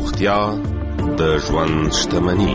روغتیا د ژوند شتمني.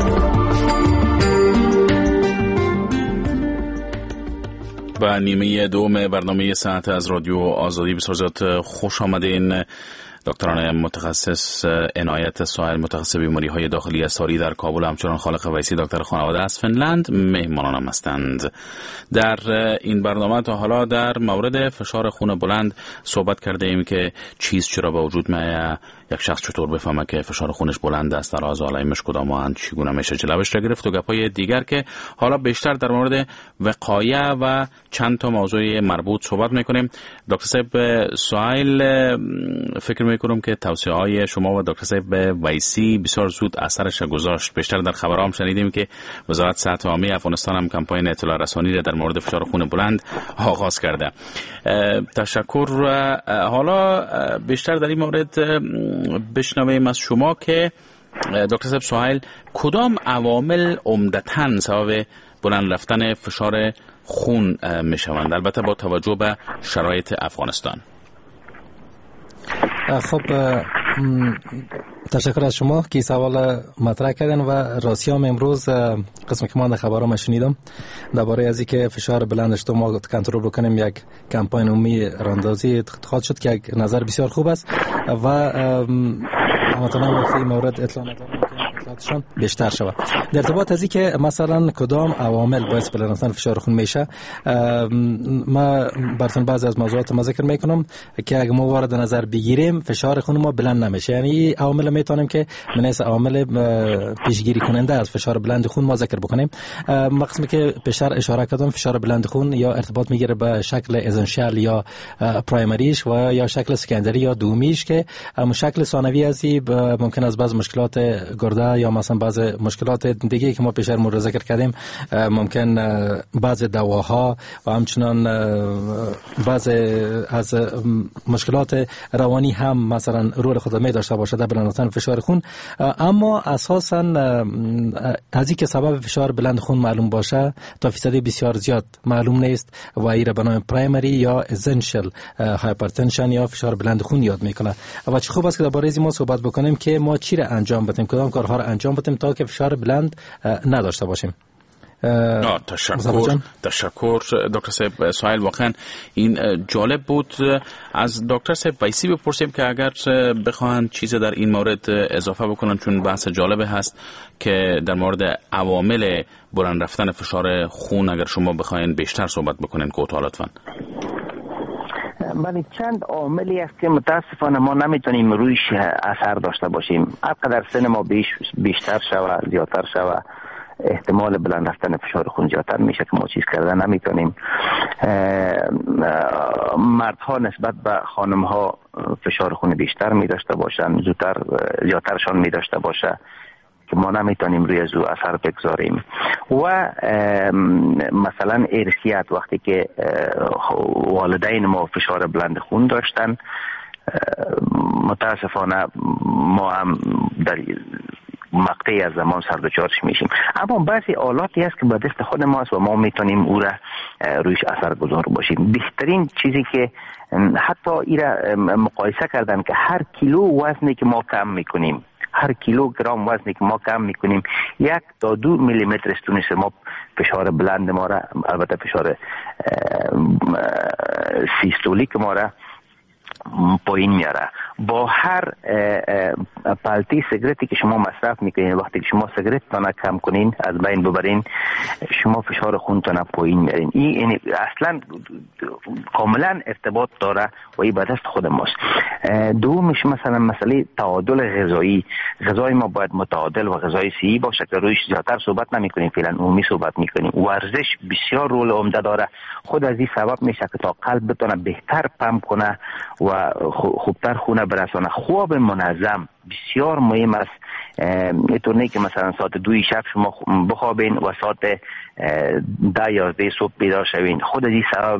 با نیمه دوم برنامه ساعت از رادیو آزادی بسیار زیاد خوش آمدین. دکتران متخصص عنایت ساحل متخصص بیماری‌های داخلی استاری در کابل، همچنان خالق ویسی دکتر خانواده از فنلند مهمانانم هستند. در این برنامه تا حالا در مورد فشار خون بلند صحبت کرده ایم که چرا به وجود میاد، یک شخص چطور بفهمه که فشار خونش بلند است، راز علائمش کدامند، چگونه میشه جلوش را گرفت و گپای دیگر که حالا بیشتر در مورد وقایع و چند تا موضوع مربوط صحبت میکنیم. دکتر صاحب سهیل، فکر میکنم که توصیه‌های شما و دکتر صاحب ویسی بسیار زود اثرش گذاشت. بیشتر در خبرام شنیدیم که وزارت صحت عامه افغانستان هم کمپاین اطلاع رسانی را در مورد فشار خون بلند آغاز کرده. تشکر. حالا بیشتر در این مورد بشنویم از شما که دکتر صاحب سهیل، کدام عوامل عمدتاً سبب بلند رفتن فشار خون میشوند، البته با توجه به شرایط افغانستان؟ خب تشکر از شما که سوال مطرح کردن و راستی هم امروز قسم که من در خبرام شنیدم درباره از اینکه فشار بلندش تو ما کنترل بکنیم، یک کمپاین عمومی راندازی اتخاذ شد که یک نظر بسیار خوب است و همچنان در این مورد اطلاع ندارم شان بیشتر شود. در ارتباط از اینکه مثلا کدام عوامل باعث بلند رفتن فشار خون میشه، ما براتون بعضی از موضوعات ما ذکر میکنم که اگه ما وارد نظر بگیریم فشار خون ما بلند نمیشه. یعنی عوامل میتونیم که من از عوامل پیشگیری کننده از فشار بلند خون ما ذکر بکنیم. مقصدی که پیشتر اشاره کردم، فشار بلند خون یا ارتباط میگیره به شکل اسنشیال یا پرایمریش و یا شکل سکندری یا دومیش که شکل ثانوی ازی ممکن است بعض مشکلات گرده یا مثلا بعض مشکلات دیگه که ما پیشتر مورد ذکر کردیم، ممکن بعض دواها و همچنان بعض از مشکلات روانی هم مثلا رول خود می داشته باشه در بلند رفتن فشار خون. اما اساسا از اینکه سبب فشار بلند خون معلوم باشه تا فیصدی بسیار زیاد معلوم نیست و این را به نام پرایمری یا اسنشیال هایپرتنشن یا فشار بلند خون یاد میکنه. و چه خوب است که درباره این ما صحبت بکنیم که ما چی را انجام بدیم، کدام کارها را انجام بدیم تا که فشار بلند نداشته باشیم. تشکر دکتر صاحب سهیل. واقعا این جالب بود. از دکتر صاحب ویسی بپرسیم که اگر بخواهند چیزی در این مورد اضافه بکنن، چون بحث جالب هست که در مورد عوامل بلند رفتن فشار خون اگر شما بخواین بیشتر صحبت بکنین کوتاه لطفاً. بله، چند عاملی است که متاسفانه ما نمیتونیم رویش اثر داشته باشیم. هرقدر سن ما بیشتر شوه، زیادتر شوه، احتمال بلند رفتن فشار خون زیادتر میشه که ما چیز کردن نمیتونیم. مردها نسبت به خانمها فشار خون بیشتر میداشته باشن، زیادترشان میداشته باشه که ما نمیتونیم روی از او اثر بگذاریم. و مثلا ارثیت، وقتی که والدین ما فشار بلند خون داشتن، متاسفانه ما هم در مقطعی از زمان سر دچارش میشیم. اما بعضی آلاتی هست که به دست خود ما است و ما میتونیم او را رویش اثرگذار باشیم. بهترین چیزی که حتی ای را مقایسه کردن که هر کیلو وزنی که ما کم میکنیم، هر کیلوگرم وزنی که ما کم میکنیم 1 تا 2 میلیمتر استونش ما فشار بلند ما را، البته فشار سیستولیک ما را پایین میاره. با هر پالتی سیگارتی که شما مصرف میکنین، وقتی که شما سیگارت تان کم کنین، از بین ببرین، شما فشار خونتان پایین میارین. این اصلا کاملا ارتباط داره و این به دست خود ماست. دومش مثلا مسئله تعادل غذایی. غذای ما باید متعادل و غذای صحی باشه که رویش زیادتر صحبت نمیکنیم، فعلا عمومی صحبت میکنیم. ورزش بسیار رول عمده داره. خود از این سبب میشه که تا قلب بتونه بهتر پمپ کنه و خوبتر خونه برسانه. خواب منظم بسیار مهم است. اینطور نه که مثلا ساعت 2 شب شما بخوابین و ساعت 10-11 صبح بیدار شوین. خود از این سبب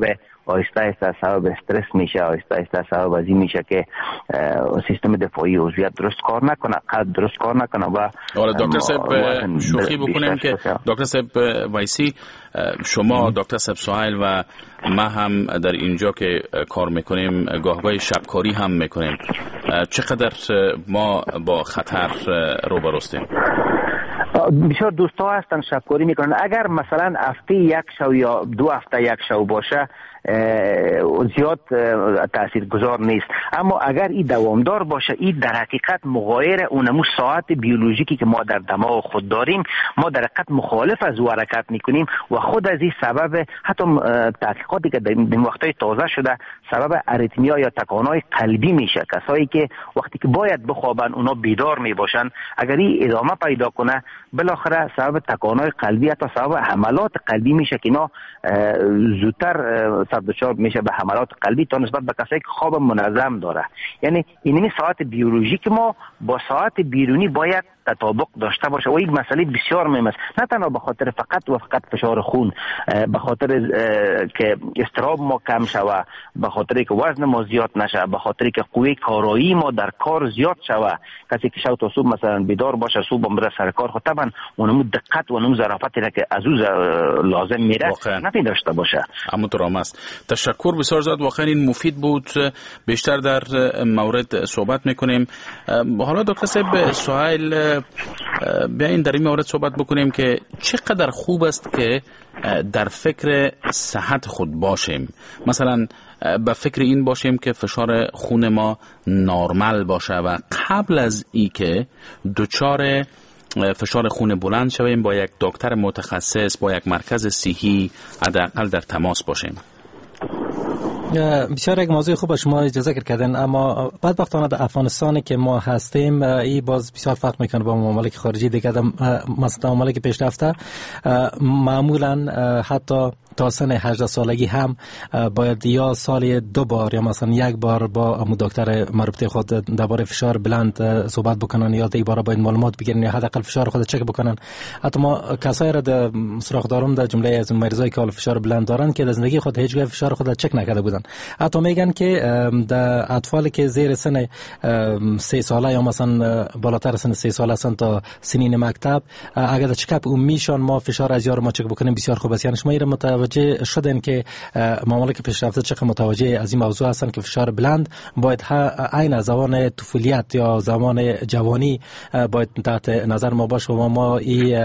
آهسته آهسته سبب استرس میشه، آهسته آهسته سبب از این میشه که سیستم دفاعی عضویت درست کار نکنه، قلب درست کار نکنه. و دکتر صاحب شوخی بکنیم که دکتر صاحب ویسی، شما دکتر صاحب سهیل و ما هم در اینجا که کار میکنیم گاهگاه شبکاری هم میکنیم، چقدر ما با خطر روبروستیم؟ بسیار دوستا هستن شبکاری میکنن. اگر مثلا هفته یک شو یا 2 هفته یک شو باشه زیاد تاثیرگذار نیست، اما اگر این دوامدار باشه این در حقیقت مغایر اونمو ساعت بیولوژیکی که ما در دماغ خود داریم، ما در حقیقت مخالف از او حرکت میکنیم و خود از این سبب حتی تحقیقاتی که در وقتای تازه شده سبب اریتمیا یا تکانهای قلبی میشه. کسایی که وقتی که باید بخوابن اونا بیدار میباشن، اگر این ادامه پیدا کنه بالاخره سبب تکانهای قلبی حتی سبب حملات قلبی میشه که اینا زودتر دچار میشه به حملات قلبی تا نسبت به کسایی که خواب منظم داره. یعنی این ساعت بیولوژیک ما با ساعت بیرونی باید تطابق داشته باشه و این مسئله بسیار مهم است، نه تنها به خاطر فقط فشار خون، به خاطر که اضطراب ما کم شوه، به خاطر که وزن ما زیاد نشه، به خاطر که قوه کارایی ما در کار زیاد شوه. کسی که شب تا صبح مثلا بیدار باشه، صبح بره سر کار، خب طبعا اونمو دقت و اونمو ظرافتی که از او لازم میره نمی داشته باشه. همونطور هم است. تشکر بسیار زیاد، واقعا این مفید بود. بیشتر در مورد صحبت میکنیم. حالا دکتر صاحب سهیل، بیاین در این مورد صحبت بکنیم که چقدر خوب است که در فکر صحت خود باشیم. مثلا به فکر این باشیم که فشار خون ما نرمال باشه و قبل از ای که دچار فشار خون بلند شویم با یک دکتر متخصص، با یک مرکز صحی حداقل در تماس باشیم. بسیار یک موضوع خوب شما اجازه کردن، اما بدبختانه در افغانستان که ما هستیم این باز بسیار فرق میکنه با ممالک خارجی دیگه. مثلا ممالک پیشرفته معمولا حتی تا سن 18 سالگی هم باید یا سالی 2 بار یا مثلا 1 بار با دکتر مربوط خود درباره فشار بلند صحبت بکنن، یا یک بار باید معلومات بگیرن یا حداقل فشار خود چک بکنن. حتی ما کسایی را در سراغ دارم در جمله از مریضایی که فشار بلند دارن که در زندگی خود هیچگاه فشار خود چک نکرده بودن. حتی میگن که در اطفالی که زیر سن 3 ساله یا مثلا بالاتر سن 3 ساله هستن تا سنین مکتب، اگر چکاپ عمومیشان ما فشار از یار ما چک بکنیم بسیار خوب است. یعنی شما اینا متوجه شدن که ممالک پیشرفته چقدر متوجه از این موضوع هستن که فشار بلند باید عین زمان طفولیت یا زمان جوانی باید تحت نظر ما باشه. و ما این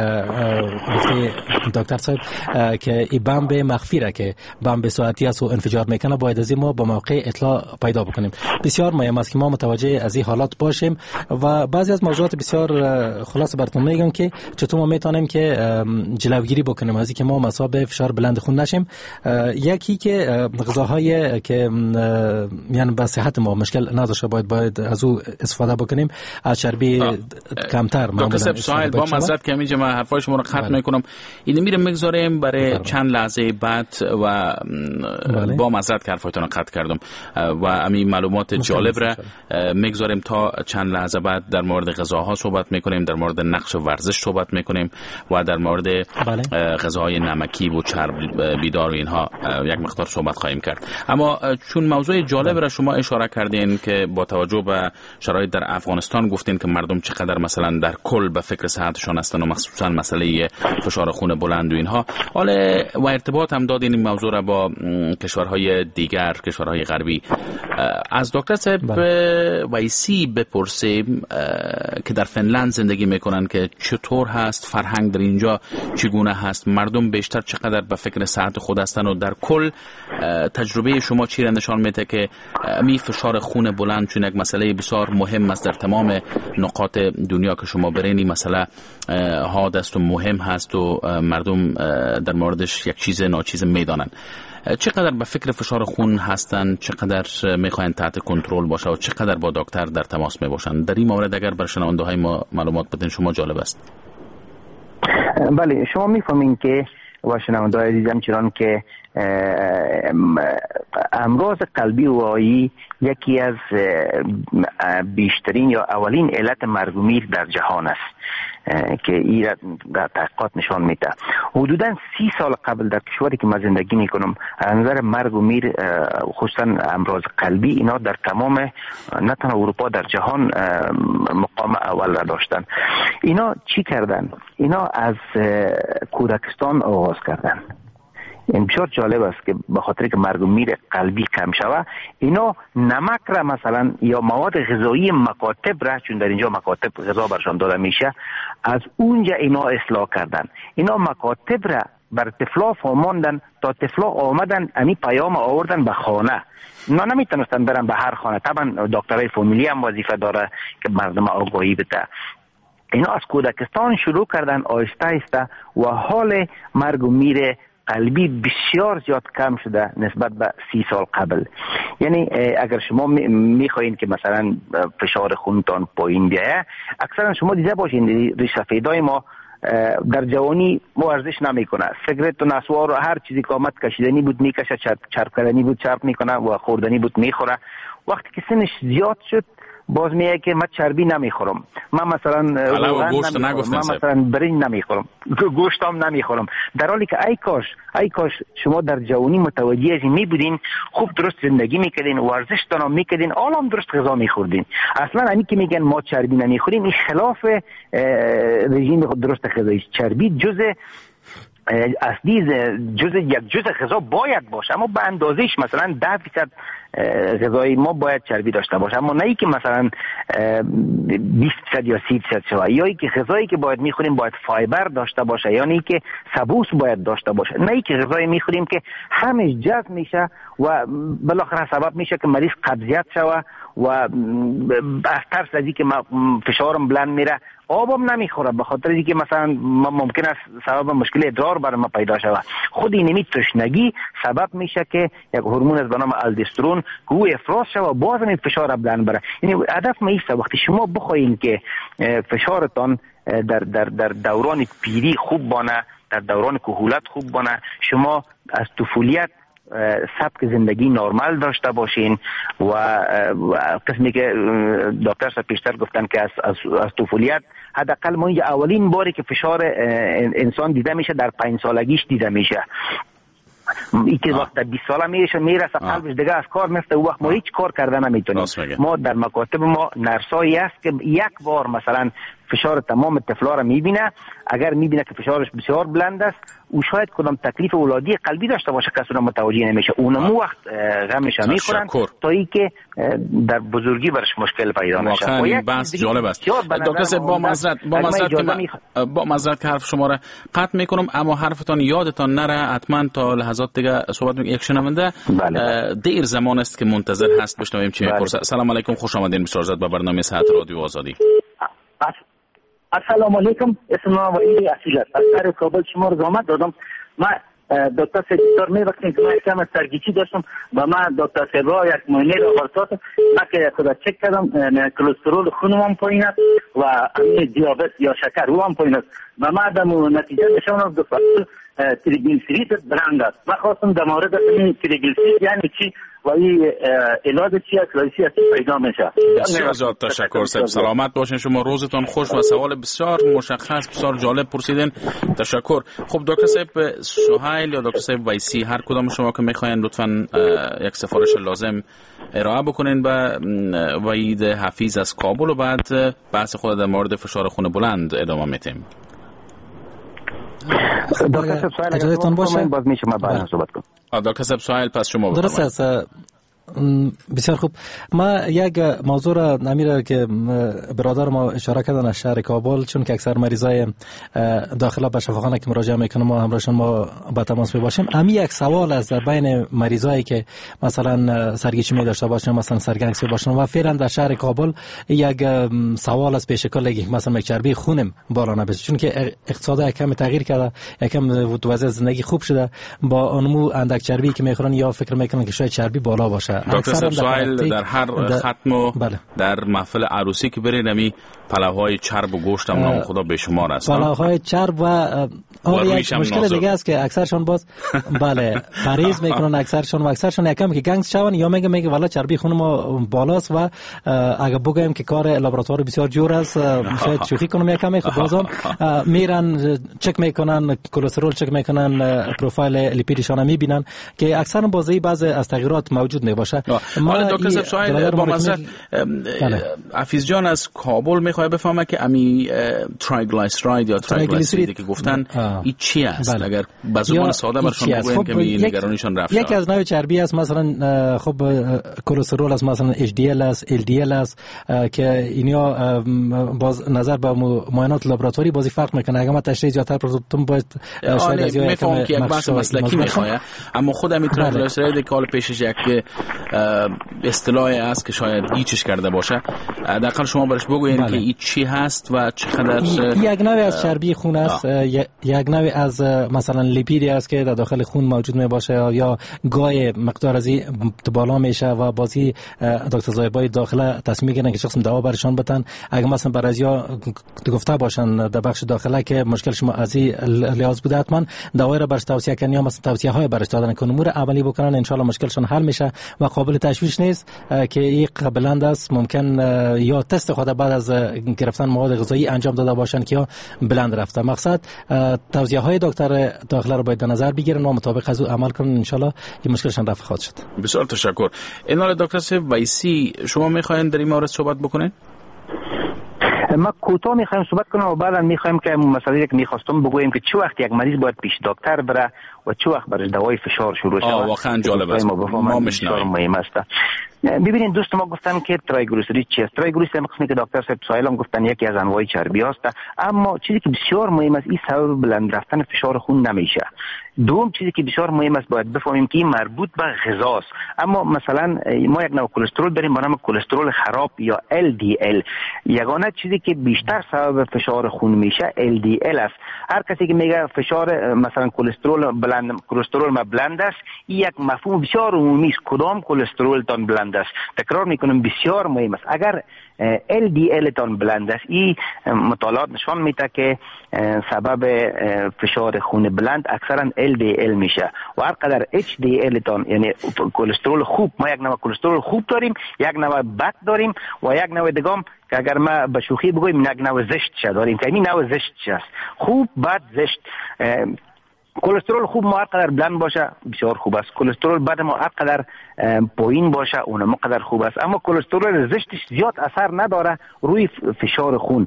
گفته دکتر صاحب که این بمب مخفی را که بمب ساعتی است و انفجار میکنه باید از این ما با موقع اطلاع پیدا بکنیم. بسیار مهم است که ما متوجه از این حالات باشیم. و بعضی از موضوعات بسیار خلاصه براتون میگم که چطور ما میتونیم که جلوگیری بکنیم از اینکه ما مصاب فشار بلند خون نشیم. یکی که غذاهای که یعنی به صحت ما مشکل نداشته باید از او استفاده بکنیم، از چربی کمتر. دکتر صاحب سهیل با معذرت که همینجا من حرفای شما رو قطع میکنم، این میرم میگذاریم برای چند لحظه بعد و با معذرت که حرفایتون رو قطع کردم و همین معلومات جالب را میگذاریم تا چند لحظه بعد در مورد غذاها صحبت میکنیم، در مورد نقش ورزش صحبت میکنیم و در مورد غذاهای نمکی و چربیدار و اینها یک مقدار صحبت خواهیم کرد. اما چون موضوع جالب را شما اشاره کردین که با توجه به شرایط در افغانستان گفتین که مردم چقدر مثلا در کل به فکر صحتشان هستن و مخصوصا مسئله فشار خون بلند و اینها، حالا و ارتباط هم دادین این موضوع را با کشورهای دیگر، کشورهای غربی. از دکتر صاحب ویسی بپرسیم که در فنلند زندگی میکنن که چطور هست فرهنگ در اینجا، چگونه هست، مردم بیشتر چقدر به فکر صحت خود هستن و در کل تجربه شما چی را نشان میده که می فشار خون بلند چون یک مسئله بسیار مهم است در تمام نقاط دنیا که شما برین این مسئله حاد است و مهم هست و مردم در موردش یک چیز ناچیز میدانن. چقدر به فکر فشار خون هستن، چقدر میخواین تحت کنترل باشه و چقدر با دکتر در تماس میباشن؟ در این مورد اگر بر شنونده های ما معلومات بدین شما جالب است. بله، شما میفهمین که و شنونده های دیدم چنان که امراض قلبی و عایی یکی از بیشترین یا اولین علت مرگ و میر در جهان است. که این در تحقیقات نشان میده. حدوداً 30 سال قبل در کشوری که من زندگی میکنم از نظر مرگ و میر خصوصا امراض قلبی اینا در تمام نه تنها اروپا در جهان مقام اول را داشتن. اینا چی کردن؟ اینا از کودکستان آغاز کردن. این بسیار جالب است که به خاطر که مرگ و میر قلبی کم شود اینا نمک را مثلا یا مواد غذایی مکاتب را، چون در اینجا مکاتب غذا برشان داده میشه، از اونجا اینا اصلاح کردن. اینا مکاتب را بر طفلا فهماندن تا طفلا آمدن امی پیام آوردن به خانه. اینا نمیتونستن برن به هر خانه. طبعا دکترای فامیلی هم وظیفه داره که مردم آگاهی بده. اینا از کودکستان شروع کردن آهسته آهسته و حال مرگ و میر قلبی بسیار زیاد کم شده نسبت به 30 سال قبل. یعنی اگر شما میخواین که مثلا فشار خونتان پایین بیایه، اکثرا شما دیده باشین ریش سفیدای ما در جوانی ورزش نمیکنه، سیگرت و نسوار و هر چیزی که آمد کشیدنی بود میکشه، چرب کردنی بود چرب میکنه و خوردنی بود میخوره. وقتی که سنش زیاد شد باز میگه که من چربی نمیخورم، من مثلا گوشت نگفتم، من مثلا برنج نمیخورم، گوشت هم نمیخورم، در حالی که ای کاش شما در جوانی متوجه از این میبودین، خوب درست زندگی میکردین، ورزش تان میکردین، هم درست غذا میخوردین. اصلا همین که میگن ما چربی نمیخوریم این خلاف رژیم درست غذایی. چربی جزء اصلی یک جزء غذا باید باشه، اما به اندازهش مثلا 10% غذای ما باید چربی داشته باشه، اما نه ای که مثلا 20% یا 30% شوه، یا ای که غذایی که باید میخوریم باید فایبر داشته باشه، یا ای که سبوس باید داشته باشه، نه ای که غذایی میخوریم که همش جذب میشه و بالاخره سبب میشه که مریض قبضیت شوه و از ترس از اینکه فشارم بلند میره آبم نمیخوره، به خاطر اینکه مثلا ممکن است سبب مشکل ادرار برای ما پیدا شود. خود این تشنگی سبب میشه که یک هورمون از به نام آلدوسترون که او افراز شود و باز این فشار بلند بره. یعنی هدف ما است وقتی شما بخواین که فشارتان در دوران پیری خوب بانه، در دوران کهولت خوب بانه، شما از طفولیت سبک زندگی نرمال داشته باشین و قسمی که دکتر صاحب پیشتر گفتن که از طفولیت حداقل ما اینجا اولین باری که فشار انسان دیده میشه در 5 سالگیش دیده میشه. این که وقت 20 ساله میرسه قلبش دیگه از کار میفته، او وقت ما هیچ کار کرده نمیتونیم. ما در مکاتب ما نرسایی است که یک بار مثلا فشار تمام طفلا را میبینه، اگر میبینه که فشارش بسیار بلند است او شاید کدام تکلیف ولادی قلبی داشته باشه کسی را متوجه نمیشه، اونمو وقت غمش میخورن تا اینکه در بزرگی برش مشکل پیدا نشه. واقعا این بحث جالب است. دکتر صاحب با معذرت که حرف شما را قطع میکنم، اما حرفتان یادتان نره حتما تا لحظات دیگه صحبت میکنم. یک شنونده دیر زمان است که منتظر هست بشنویم چی میپرسه. سلام علیکم، خوش آمدین بسیار زد به برنامه صحت رادیو آزادی. السلام علیکم، اسم ما وحید اصیل است. از شهر کابل شما رو زحمت دادم. من دکتر سیدار می‌وقتی که من کم سرگیچی داشتم و من دکتر سیدار یک معاینه لابراتوار من که خود چک کردم کلسترول خونم هم پایین است و دیابت یا شکر او هم پایین است و من در نتیجه نشانم دو تریگلیسیرید برند است. من خواستم در مورد این تریگلیسیرید یعنی چی و این علاج چی است و چی پیدا میشه. بسیار زیاد تشکر صاحب، سلامت باشین شما، روزتان خوش و سوال بسیار مشخص بسیار جالب پرسیدین. تشکر. خب دکتر صاحب سهیل یا دکتر صاحب ویسی، هر کدام شما که میخواین لطفاً یک سفارش لازم ارائه بکنین به وحید حفیظ از کابل و بعد بحث خود در مورد فشار خون بلند ادامه میدیم. دکتر صاحب اجازهتون باشه باز میشه ما بعد صحبت کنم. دکتر صاحب سهیل پس شما درست است. بسیار خوب. ما یک موضوع را نمیره که برادر ما اشاره کردن از شهر کابل، چون که اکثر مریضای داخله به شفاخانه که مراجعه میکنن ما همراهشون ما با تماس میباشیم. امی یک سوال از بین مریضایی که مثلا سرگیچی می داشته باشن، مثلا سرگنگسی باشن و فعلا در شهر کابل یک سوال از پیش کل که مثلا یک چربی خونم بالا نبشه، چون که اقتصاد یکم تغییر کرده، یکم وضع زندگی خوب شده، با اونمو اندک چربی که میخورن یا فکر میکنن که شاید چربی بالا باشه. دکتر سهیل در هر ختم و در محفل عروسی که برین همی پلاوهای چرب و گوشت هم نام خدا به شمار است. پلاوهای چرب و یک مشکل دیگه است که اکثرشون باز بله پریز میکنن اکثرشون یکم که گنگ شون یا میگه والا چربی خون ما بالاست و اگه بگیم که کار لابراتوار بسیار جور است شاید شوخی کنم یکم خب بازم میرن چک میکنن کلسترول چک میکنن پروفایل لیپیدشون میبینن که اکثرا بازی بعضی از تغییرات موجود میباشه. ما دکتر سهیل با مثلا حفیظ جان از کابل میخواد بفهمه که امی ترایگلیسیراید یا ترایگلیسیرید که گفتن این چی است؟ اگر به زبان ساده برشون بگوین که می نگرانیشون رفت. یکی از نوع چربی است مثلا خب کلسترول است مثلا HDL است LDL است که اینا باز نظر به معاینات لابراتواری بازی فرق میکنه. اگه ما تشریح زیادتر پروتون باید شاید از میفهمم که یک بحث مسلکی میخواد اما خود امی ترایگلیسیراید که حال پیشش یک اصطلاحی است که شاید گیجش کرده باشه. حداقل شما برش بگوین که این چی هست و چقدر یک نوع از چربی خون است، یک نوع از مثلا لیپیدی است که در داخل خون موجود می باشه یا گای مقدار از این بالا میشه و بازی دکتر زایبای داخله تصمیم میگیرن که شخص دوا برشان بدن. اگه مثلا برازیا گفته باشن در بخش داخله که مشکل شما از این لحاظ بوده حتما دوای را برش توصیه کنن یا مثلا توصیه های برش دادن که امور عملی بکنن ان شاء الله مشکلشون حل میشه و قابل تشویش نیست که این قبلند است. ممکن یا تست خود بعد از گرفتن مواد غذایی انجام داده باشن که یا بلند رفته. مقصد توصیه های دکتر داخله رو باید در نظر بگیرن و مطابق از او عمل کنن ان شاء الله این مشکلشون رفع خواهد شد. بسیار تشکر. اینال دکتر سیف ویسی شما میخواین در این مورد صحبت بکنین؟ ما کوتاه میخوایم صحبت کنیم و بعدا میخوایم که مسئله که میخواستم بگویم که چه وقت یک مریض باید پیش دکتر بره و چه وقت برای دوای فشار شروع شود. واقعا جالب است. ما مهم است. ببینید دوست ما گفتن که ترایگلیسیرید چیست؟ ترایگلیسیرید قسمی که دکتر صاحب سهیل هم گفتن یکی از انواع چربی است، اما چیزی که بسیار مهم است این سبب بلند رفتن فشار خون نمیشه. دوم چیزی که بسیار مهم است باید بفهمیم که این مربوط به غذاست. اما مثلا ما یک نوع کلسترول داریم به نام کلسترول خراب یا LDL. یگانه چیزی که بیشتر سبب فشار خون میشه LDL است. هر کسی که میگه فشار مثلا کلسترول بلند است، این یک مفهوم بسیار عمومی است. کدام کلسترول تان بلند است؟ تکرار میکنم بسیار مهم است. اگر LDL تان بلند است، این مطالعات نشان میده که سبب فشار خون بلند اکثرا LDL میشه و هر قدر HDL تان یعنی کلسترول خوب، ما یک نوع کلسترول خوب داریم، یک نوع بد داریم و یک نوع دیگه که اگر ما به شوخی بگویم یک نوع زشت چه داریم که این نوع زشت چه است؟ خوب بد زشت. کلسترول خوب ما هر قدر بلند باشه بسیار خوب است. کلسترول بد ما هر قدر پایین باشه اونم قدر خوب است. اما کلسترول زشتش زیاد اثر نداره روی فشار خون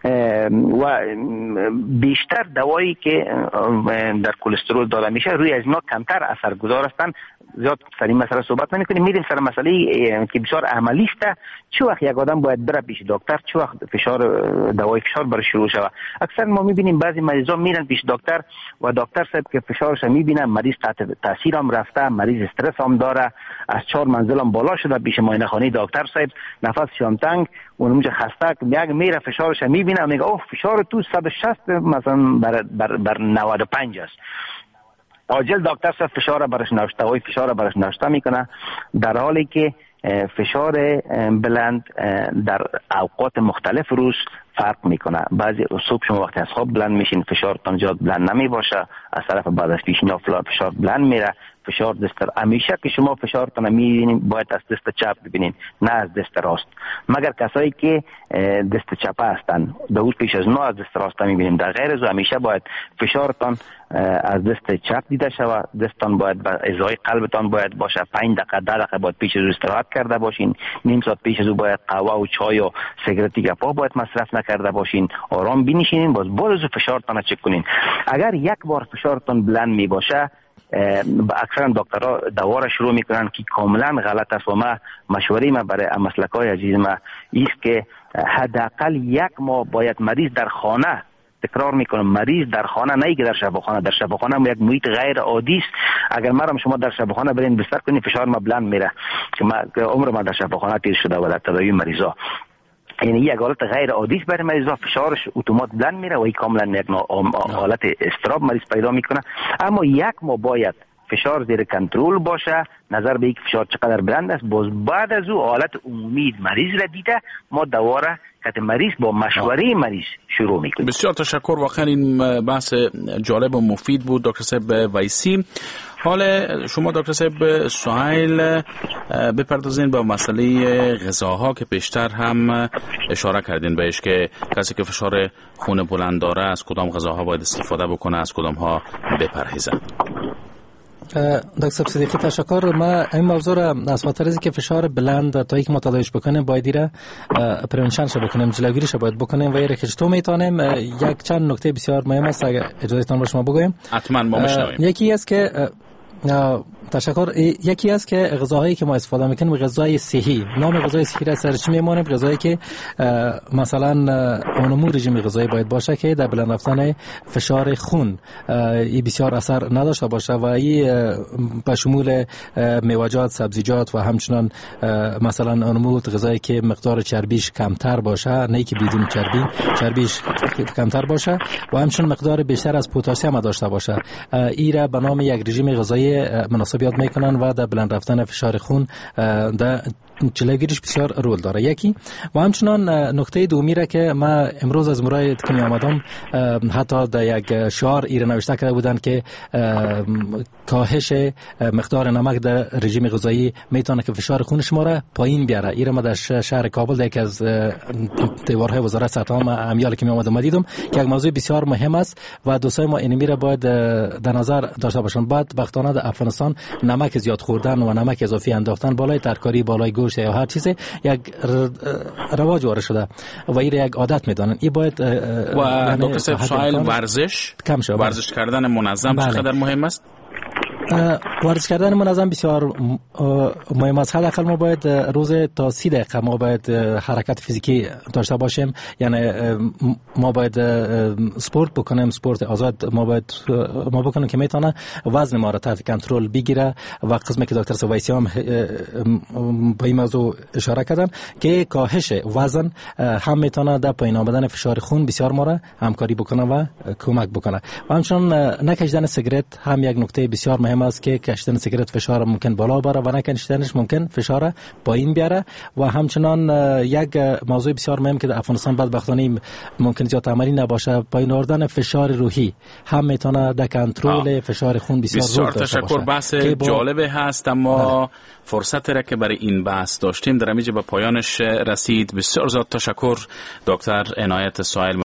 و بیشتر دوایی که در کلسترول داده میشه روی از اینا کمتر اثرگذار هستند. زیاد سر این مسئله صحبت نمی‌کنیم، میریم سر مسئله که بسیار عملی است. چه وقت یک آدم باید بره پیش دکتر، چه وقت دوای فشار برای شروع شود. اکثر ما می‌بینیم بعضی مریضا میرن پیش دکتر و دکتر صاحب که فشارش می‌بینه مریض تحت تاثیر هم رفته، مریض استرس هم داره، از 4 منزل هم بالا شده، پیش معاینه خانه دکتر صاحب نفسش هم تنگ، اونجا خسته میره فشارش می‌بینه میگه اوه فشار تو 160 مثلا بر 95 است. عاجل دکتر صاحب فشار برش نوشته و فشار برش نوشته میکنه، در حالی که فشار بلند در اوقات مختلف روز فرق میکنه. بعضی صبح شما وقتی از خواب بلند میشین فشارتان زیاد بلند نمی باشه، از طرف بعد از پیشین فشار بلند میره. فشار دست همیشه که شما فشارتان میبینین باید از دست چپ ببینین نه از دست راست، مگر کسایی که دست چپ هستن دوست پیش از ما از دست راست میبینیم. در غیر از همیشه باید فشارتان از دست چپ دیده شود. دستتان باید به ازای قلبتان باید باشه. 5 دقیقه 10 دقیقه باید پیش از استراحت کرده باشین. نیم ساعت پیش از او باید قهوه و چای و سیگارتی گپا باید مصرف نکرده باشین. آرام بنشینین، باز فشارتان چک کنین. اگر یک بار فشارتان بلند می باشه اکثرا دکترها دوا را شروع میکنن که کاملا غلط است و ما مشوره ما برای مسلکای عزیز ما است که حداقل 1 ماه باید مریض در خانه، تکرار میکنم مریض در خانه، نه که در شفاخانه. در شفاخانه هم یک محیط غیر عادی است. اگر ما شما در شفاخانه برین بستر کنین فشار ما بلند میره که عمر ما در شفاخانه تیر شده و در تداوی مریضا، یعنی یک حالت غیر عادی است برای مریضا. فشارش اتومات بلند میره و این کاملا یک حالت استراب مریض پیدا میکنه. اما 1 ماه باید فشار زیر کنترل باشه، نظر به یک فشار چقدر بلند است، باز بعد از او حالت عمومی مریض را دیده ما دواره که مریض با مشوره مریض شروع میکنیم. بسیار تشکر، واقعا این بحث جالب و مفید بود دکتر صاحب ویسی. حال شما دکتر صاحب سهیل بپردازین به مسئله غذاها که بیشتر هم اشاره کردین بهش که کسی که فشار خون بلند داره از کدام غذاها باید استفاده بکنه، از کدام ها بپرهیزه. دکتر صدیقی تشکر. ما این موضوع را از خاطر از که فشار بلند تا یک متداویش بکنیم باید ایره پرونشنش بکنیم، جلوگیریش باید بکنیم و ایره که چطور میتونیم. یک چند نکته بسیار مهم است اگر اجازهتان باشه ما بگویم. حتما ما میشنویم. یکی است که تشکر. یکی است که غذاهایی که ما استفاده میکنیم غذای صحی. نام غذای صحی را سرچ میمونیم غذایی که مثلا اونمو رژیم غذایی باید باشه که در بلند رفتن فشار خون این بسیار اثر نداشته باشه و این به شمول میوه‌جات، سبزیجات و همچنان مثلا اونمو غذایی که مقدار چربیش کمتر باشه، نه که بدون چربیش کمتر باشه و همچنان مقدار بیشتر از پتاسیم داشته باشه. این را به نام یک رژیم غذایی مناسب یاد میکنن و در بلند رفتن فشار خون در جلوگیریش بسیار رول داره. یکی و همچنان نکته دومی را که ما امروز از مرای که می آمدم حتی در یک شعار ایره نوشته کرده بودن که کاهش مقدار نمک در رژیم غذایی میتونه که فشار خون شما را پایین بیاره. ایره ما در شهر کابل در یک از دیوارهای وزارت صحت عامه امیال که می آمدم دیدم که یک موضوع بسیار مهم است و دوستای ما اینمی را باید در نظر داشته باشن. بعد وقتانه در افغانستان نمک زیاد خوردن و نمک اضافی انداختن بالای ترکاری، بالای گوشت یا هر چیزی یک رواج وارد شده و این یک عادت میدانن. این باید و دکتر صاحب سهیل ورزش کردن منظم چقدر مهم است؟ ورزش کردن منظم بسیار مهم است. حداقل ما باید روز تا 30 دقیقه ما باید حرکت فیزیکی داشته باشیم، یعنی ما باید سپورت بکنیم، سپورت آزاد ما بکنیم که میتونه وزن ما را تحت کنترل بگیره و قسمی که دکتر ویسی هم به این موضوع اشاره کردن که کاهش وزن هم میتونه در پایین آمدن فشار خون بسیار ما را همکاری بکنه و کمک بکنه. و همچنان نکشیدن سیگارت هم یک نکته بسیار مهم است که کشیدن سیگارت فشار ممکن بالا بره و نکشیدنش ممکن فشار پایین بیاره. و همچنان یک موضوع بسیار مهم که در افغانستان بدبختانه ممکن زیاد عملی نباشه، پایین آوردن فشار روحی هم میتونه در کنترل فشار خون بسیار داشته باشه. تشکر. بحث جالبه هست اما فرصت را که برای این بحث داشتیم در اینجا به پایانش رسید. بسیار زیاد تشکر دکتر عنایت سهیل.